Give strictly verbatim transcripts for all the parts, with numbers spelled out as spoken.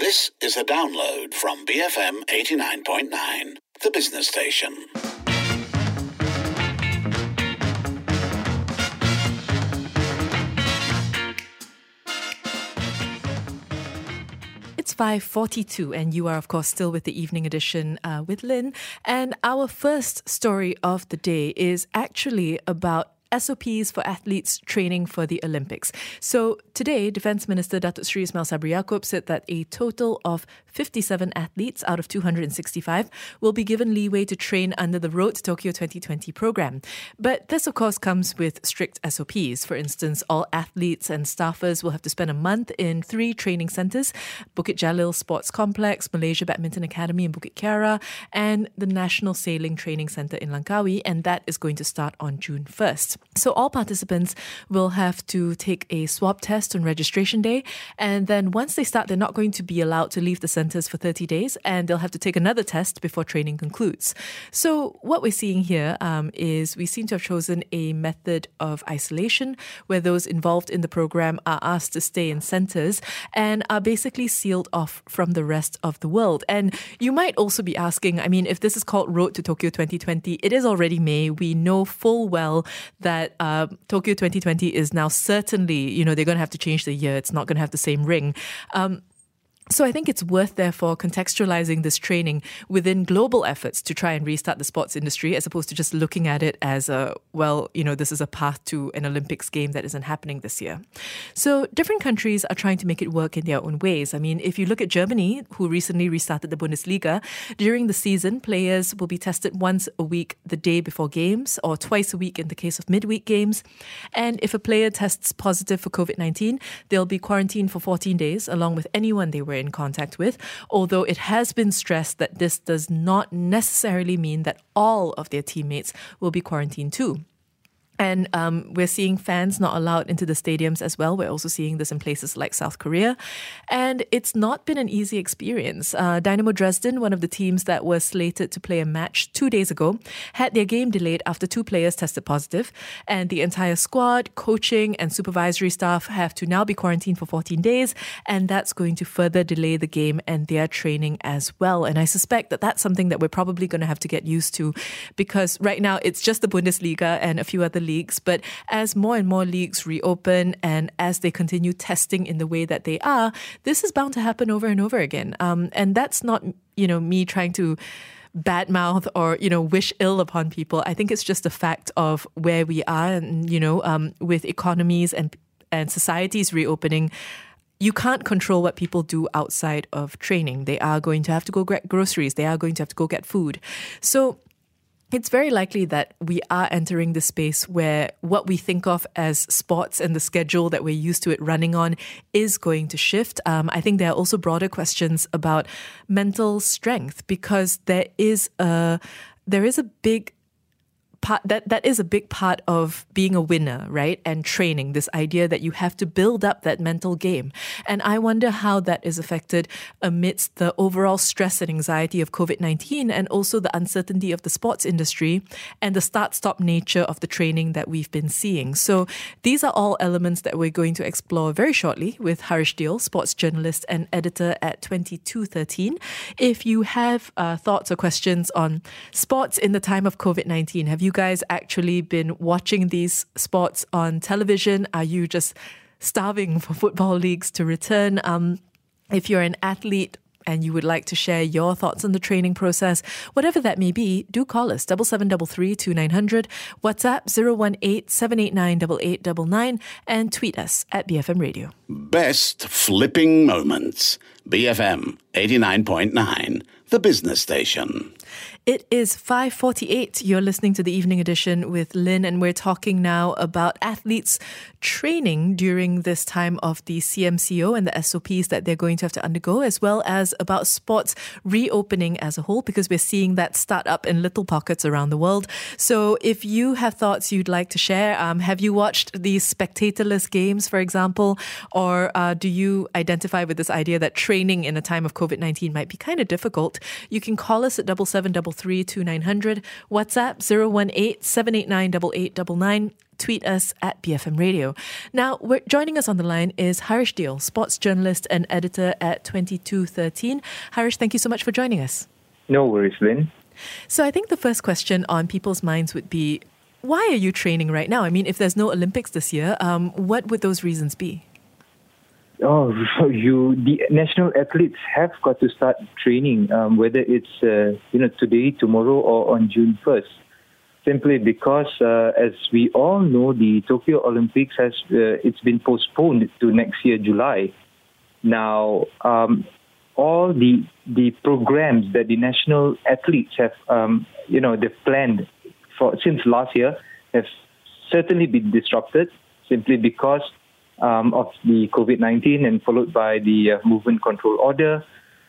This is a download from B F M eighty-nine point nine, the business station. It's five forty-two and you are, of course, still with the evening edition uh, with Lynn. And our first story of the day is actually about S O Ps for athletes training for the Olympics. So today, Defence Minister Datuk Seri Ismail Sabri Yaakob said that a total of fifty-seven athletes out of two hundred sixty-five will be given leeway to train under the Road to Tokyo twenty twenty program. But this, of course, comes with strict S O Ps. For instance, all athletes and staffers will have to spend a month in three training centres: Bukit Jalil Sports Complex, Malaysia Badminton Academy in Bukit Kiara, and the National Sailing Training Centre in Langkawi, and that is going to start on June first. So all participants will have to take a swab test on registration day, and then once they start, they're not going to be allowed to leave the centres for thirty days, and they'll have to take another test before training concludes. So what we're seeing here um, is we seem to have chosen a method of isolation where those involved in the program are asked to stay in centres and are basically sealed off from the rest of the world. And you might also be asking, I mean, if this is called Road to Tokyo twenty twenty, it is already May. We know full well that uh, Tokyo twenty twenty is now certainly, you know, they're going to have to change the year. It's not going to have the same ring. Um, So I think it's worth, therefore, contextualizing this training within global efforts to try and restart the sports industry, as opposed to just looking at it as a, well, you know, this is a path to an Olympics game that isn't happening this year. So different countries are trying to make it work in their own ways. I mean, if you look at Germany, who recently restarted the Bundesliga, during the season, players will be tested once a week the day before games, or twice a week in the case of midweek games. And if a player tests positive for covid nineteen, they'll be quarantined for fourteen days, along with anyone they were in contact with, although it has been stressed that this does not necessarily mean that all of their teammates will be quarantined too. And um, we're seeing fans not allowed into the stadiums as well. We're also seeing this in places like South Korea. And it's not been an easy experience. Uh, Dynamo Dresden, one of the teams that was slated to play a match two days ago, had their game delayed after two players tested positive. And the entire squad, coaching and supervisory staff have to now be quarantined for fourteen days. And that's going to further delay the game and their training as well. And I suspect that that's something that we're probably going to have to get used to, because right now it's just the Bundesliga and a few other leagues, but as more and more leagues reopen and as they continue testing in the way that they are, this is bound to happen over and over again. Um, and that's not, you know, me trying to badmouth or, you know, wish ill upon people. I think it's just a fact of where we are, and, you know, um, with economies and and societies reopening. You can't control what people do outside of training. They are going to have to go get groceries. They are going to have to go get food. So it's very likely that we are entering the space where what we think of as sports and the schedule that we're used to it running on is going to shift. Um, I think there are also broader questions about mental strength, because there is a there is a big part that that is a big part of being a winner, right? And training, this idea that you have to build up that mental game. And I wonder how that is affected amidst the overall stress and anxiety of covid nineteen, and also the uncertainty of the sports industry and the start-stop nature of the training that we've been seeing. So these are all elements that we're going to explore very shortly with Harish Deol, sports journalist and editor at twenty-two thirteen. If you have uh, thoughts or questions on sports in the time of covid nineteen, have you you guys actually been watching these sports on television? Are you just starving for football leagues to return? Um, if you're an athlete and you would like to share your thoughts on the training process, whatever that may be, do call us, double seven double three two nine hundred, WhatsApp zero one eight seven eight nine eight eight nine nine, and tweet us at B F M Radio. Best flipping moments. B F M eighty-nine point nine, the business station. It is five forty-eight. You're listening to the evening edition with Lynn, and we're talking now about athletes training during this time of the C M C O and the S O Ps that they're going to have to undergo, as well as about sports reopening as a whole, because we're seeing that start up in little pockets around the world. So if you have thoughts you'd like to share, um, have you watched these spectatorless games, for example, or uh, do you identify with this idea that training in a time of covid nineteen might be kind of difficult? You can call us at double seven seven three three, two nine zero zero. WhatsApp zero one eight, seven eight nine, eight eight nine nine. Tweet us at B F M Radio. Now, we're, joining us on the line is Harish Deol, sports journalist and editor at twenty-two thirteen. Harish, thank you so much for joining us. No worries, Lynn. So I think the first question on people's minds would be, why are you training right now? I mean, if there's no Olympics this year, um, what would those reasons be? Oh, you the national athletes have got to start training, um, whether it's uh, you know today, tomorrow, or on June first. Simply because, uh, as we all know, the Tokyo Olympics has uh, it's been postponed to next year, July. Now, um, all the the programs that the national athletes have, um, you know, they've planned for since last year have certainly been disrupted simply because um, of the COVID nineteen and followed by the uh, movement control order.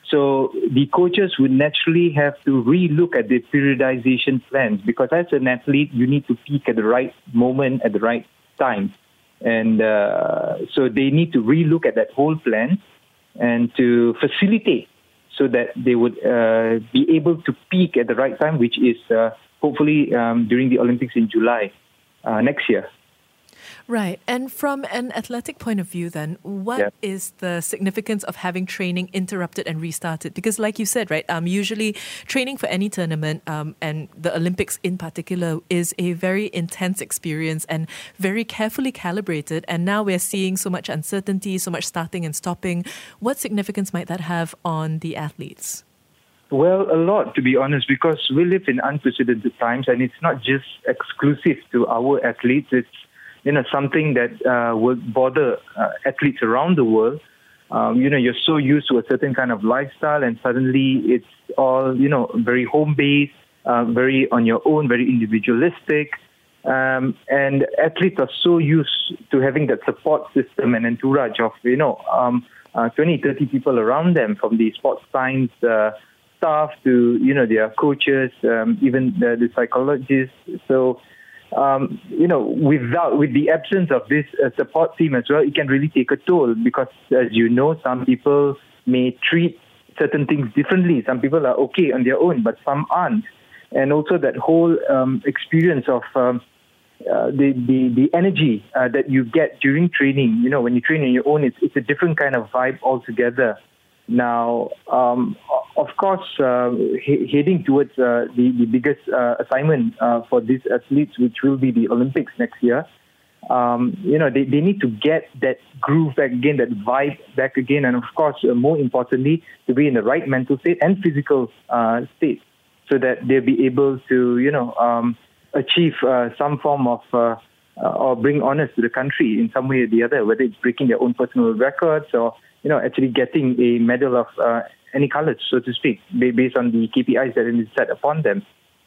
So the coaches would naturally have to re-look at the periodization plans because as an athlete, you need to peak at the right moment, at the right time. And uh, so they need to re-look at that whole plan and to facilitate so that they would uh, be able to peak at the right time, which is uh, hopefully um, during the Olympics in July uh, next year. Right. And from an athletic point of view, then, what yeah. is the significance of having training interrupted and restarted? Because like you said, right, um, usually training for any tournament um, and the Olympics in particular is a very intense experience and very carefully calibrated. And now we're seeing so much uncertainty, so much starting and stopping. What significance might that have on the athletes? Well, a lot, to be honest, because we live in unprecedented times and it's not just exclusive to our athletes. It's you know, something that uh, will bother uh, athletes around the world. Um, you know, you're so used to a certain kind of lifestyle and suddenly it's all, you know, very home-based, uh, very on your own, very individualistic. Um, and athletes are so used to having that support system and entourage of, you know, um, uh, twenty, thirty people around them, from the sports science uh, staff to, you know, their coaches, um, even the, the psychologists. So, Um, you know, without with the absence of this uh, support team as well, it can really take a toll because, as you know, some people may treat certain things differently. Some people are okay on their own, but some aren't. And also that whole um, experience of um, uh, the, the the energy uh, that you get during training. You know, when you train on your own, it's it's a different kind of vibe altogether. Now, um, of course, uh, he- heading towards uh, the, the biggest uh, assignment uh, for these athletes, which will be the Olympics next year, um, you know, they, they need to get that groove back again, that vibe back again, and of course, uh, more importantly, to be in the right mental state and physical uh, state so that they'll be able to, you know, um, achieve uh, some form of uh, uh, or bring honors to the country in some way or the other, whether it's breaking their own personal records or you know, actually getting a medal of uh, any colors, so to speak, based on the K P Is that is set upon them.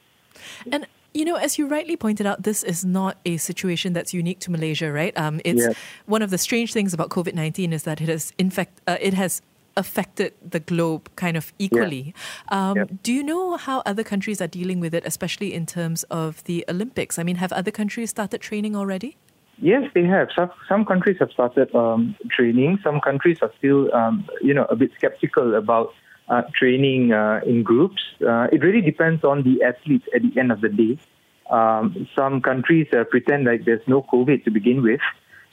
And, you know, as you rightly pointed out, this is not a situation that's unique to Malaysia, right? Um, it's Yeah. one of the strange things about COVID nineteen is that it has, in fact, uh, it has affected the globe kind of equally. Um, Yeah. Do you know how other countries are dealing with it, especially in terms of the Olympics? I mean, have other countries started training already? Yes, they have. Some some countries have started um, training. Some countries are still, um, you know, a bit skeptical about uh, training uh, in groups. Uh, it really depends on the athletes at the end of the day. Um, some countries uh, pretend like there's no COVID to begin with.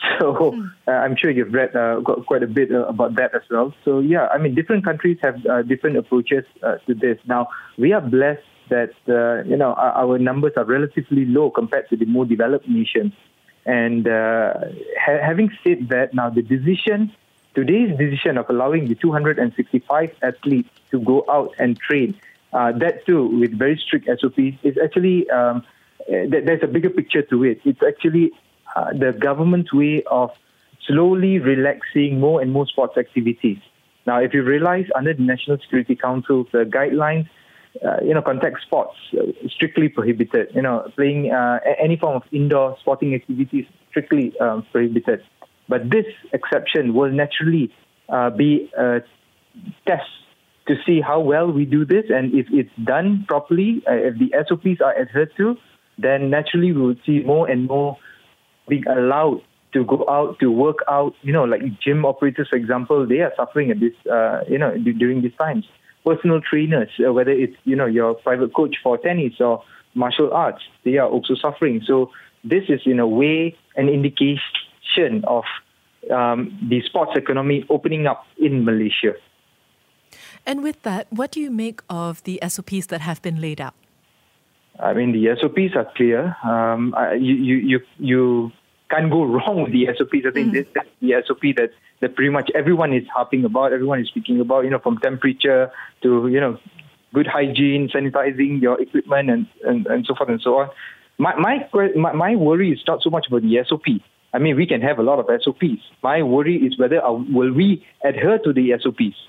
So uh, I'm sure you've read uh, got quite a bit uh, about that as well. So yeah, I mean, different countries have uh, different approaches uh, to this. Now, we are blessed that, uh, you know, our, our numbers are relatively low compared to the more developed nations. And uh, ha- having said that, now the decision, today's decision of allowing the two hundred sixty-five athletes to go out and train, uh, that too with very strict S O Ps, is actually, um, th- there's a bigger picture to it. It's actually uh, the government's way of slowly relaxing more and more sports activities. Now, if you realize under the National Security Council's uh, guidelines, Uh, you know, contact sports uh, strictly prohibited. You know, playing uh, any form of indoor sporting activities strictly um, prohibited. But this exception will naturally uh, be a test to see how well we do this, and if it's done properly, uh, if the S O Ps are adhered to, then naturally we will see more and more being allowed to go out to work out. You know, like gym operators, for example, they are suffering at this. Uh, you know, d- during these times. personal trainers, uh, whether it's, you know, your private coach for tennis or martial arts, they are also suffering. So this is, in a way, an indication of um, the sports economy opening up in Malaysia. And with that, what do you make of the S O Ps that have been laid out? I mean, the S O Ps are clear. Um, I, you, you, you, you can't go wrong with the S O Ps. I think mm. this, that's the S O P that, that pretty much everyone is harping about, everyone is speaking about, you know, from temperature to, you know, good hygiene, sanitizing your equipment and, and, and so forth and so on. My, my, my, my worry is not so much about the S O P. I mean, we can have a lot of S O Ps. My worry is whether uh, will we adhere to the S O Ps.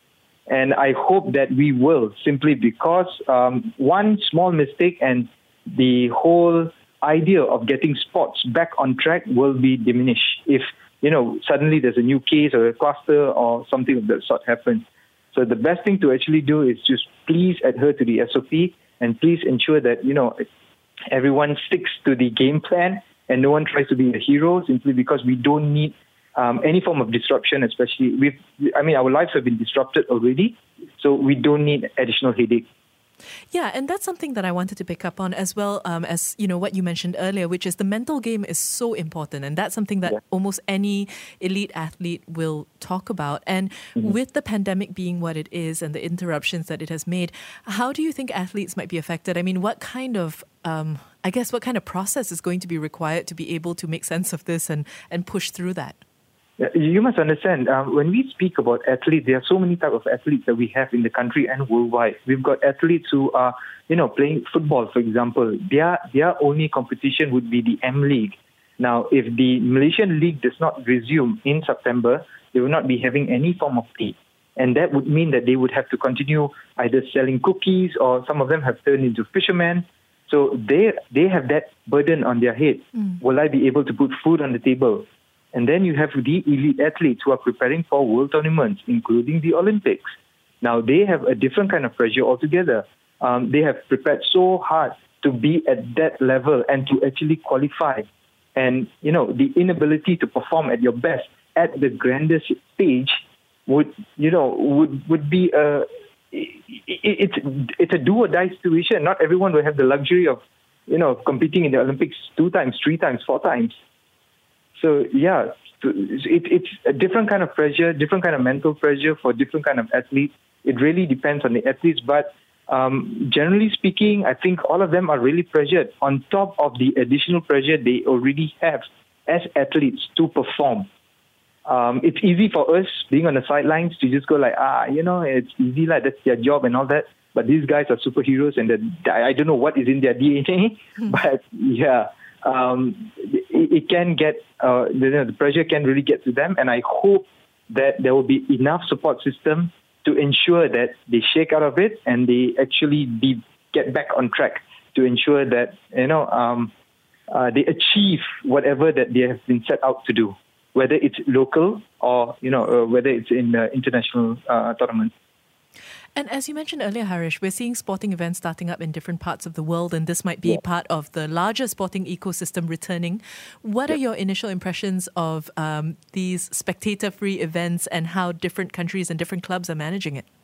And I hope that we will, simply because um, one small mistake and the whole idea of getting sports back on track will be diminished if, you know, suddenly there's a new case or a cluster or something of that sort happens. So the best thing to actually do is just please adhere to the S O P and please ensure that, you know, everyone sticks to the game plan and no one tries to be a hero simply because we don't need Um, any form of disruption, especially with, I mean, our lives have been disrupted already, so we don't need additional headache. Yeah, and that's something that I wanted to pick up on as well um, as, you know, what you mentioned earlier, which is the mental game is so important. And that's something that yeah. almost any elite athlete will talk about. And mm-hmm. with the pandemic being what it is and the interruptions that it has made, how do you think athletes might be affected? I mean, what kind of, um, I guess, what kind of process is going to be required to be able to make sense of this and, and push through that? You must understand, um, when we speak about athletes, there are so many types of athletes that we have in the country and worldwide. We've got athletes who are, you know, playing football, for example. Their their only competition would be the M League. Now, if the Malaysian League does not resume in September, they will not be having any form of pay. And that would mean that they would have to continue either selling cookies or some of them have turned into fishermen. So they they have that burden on their head. Mm. Will I be able to put food on the table? And then you have the elite athletes who are preparing for world tournaments, including the Olympics. Now, they have a different kind of pressure altogether. Um, they have prepared so hard to be at that level and to actually qualify. And, you know, the inability to perform at your best at the grandest stage would, you know, would, would be a, it, it's, it's a do or die situation. Not everyone will have the luxury of, you know, competing in the Olympics two times, three times, four times. So, yeah, it, it's a different kind of pressure, different kind of mental pressure for different kind of athletes. It really depends on the athletes. But um, generally speaking, I think all of them are really pressured on top of the additional pressure they already have as athletes to perform. Um, it's easy for us being on the sidelines to just go like, ah, you know, it's easy, like that's their job and all that. But these guys are superheroes and I don't know what is in their D N A. Hmm. But, yeah. Um, it, it can get, uh, the, the pressure can really get to them. And I hope that there will be enough support system to ensure that they shake out of it and they actually be get back on track to ensure that, you know, um, uh, they achieve whatever that they have been set out to do, whether it's local or, you know, uh, whether it's in the international uh, tournaments. And as you mentioned earlier, Harish, we're seeing sporting events starting up in different parts of the world, and this might be yeah. part of the larger sporting ecosystem returning. What yeah. are your initial impressions of um, these spectator-free events and how different countries and different clubs are managing it?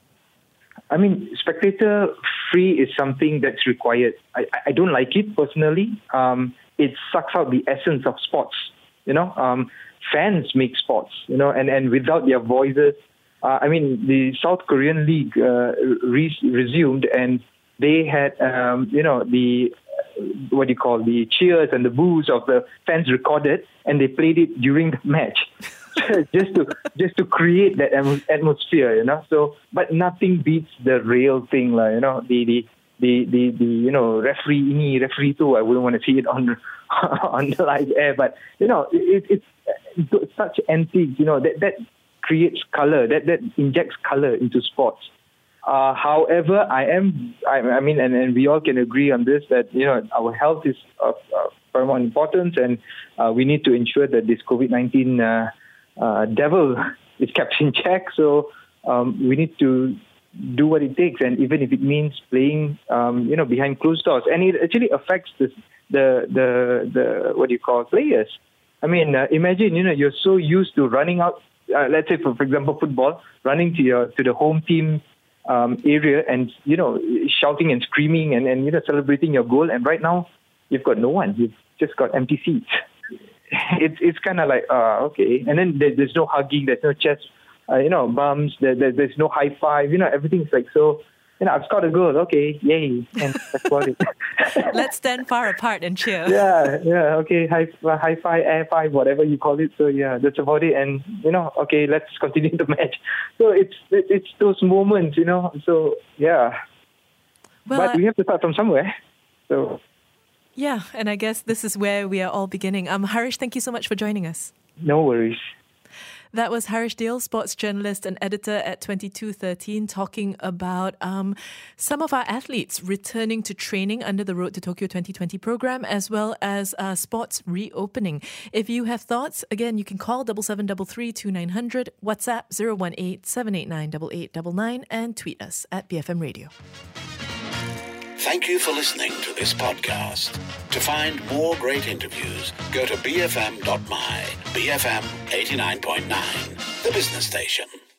I mean, spectator-free is something that's required. I, I don't like it personally. Um, it sucks out the essence of sports. You know, um, fans make sports, you know, and, and without their voices, Uh, I mean, the South Korean League uh, re- resumed and they had, um, you know, the, uh, what do you call, the cheers and the boos of the fans recorded and they played it during the match just to just to create that atmosphere, you know. So, but nothing beats the real thing, like, you know, the, the, the, the, the you know, referee, ini, referee too, I wouldn't want to see it on, on the live air, but, you know, it, it's such antiques, you know, that, that, creates color, that, that injects color into sports. Uh, however, I am, I, I mean, and, and we all can agree on this, that, you know, our health is of uh, paramount importance and uh, we need to ensure that this COVID nineteen uh, uh, devil is kept in check. So um, we need to do what it takes. And even if it means playing, um, you know, behind closed doors, and it actually affects this, the, the, the, what do you call, players. I mean, uh, imagine, you know, you're so used to running out, Uh, let's say, for, for example, football, running to your to the home team um, area and, you know, shouting and screaming and, and, you know, celebrating your goal. And right now, you've got no one. You've just got empty seats. It's it's kind of like, uh, okay. And then there, there's no hugging, there's no chest, uh, you know, bumps, there, there, there's no high five, you know, everything's like so, you know, I've scored a goal, okay, yay, and that's about it. Let's stand far apart and cheer. Yeah, yeah, okay, high, high five, air five, whatever you call it. So yeah, that's about it. And, you know, okay, let's continue the match. So it's it's those moments, you know, so yeah. Well, but I- we have to start from somewhere, so... Yeah, and I guess this is where we are all beginning. Um, Harish, thank you so much for joining us. No worries. That was Harish Dale, sports journalist and editor at twenty-two thirteen, talking about um, some of our athletes returning to training under the Road to Tokyo twenty twenty program, as well as uh, sports reopening. If you have thoughts, again, you can call seven seven three three two nine zero zero, WhatsApp zero one eight seven eight nine eight eight nine nine, and tweet us at B F M Radio. Thank you for listening to this podcast. To find more great interviews, go to b f m dot m y. B F M eighty-nine point nine, the business station.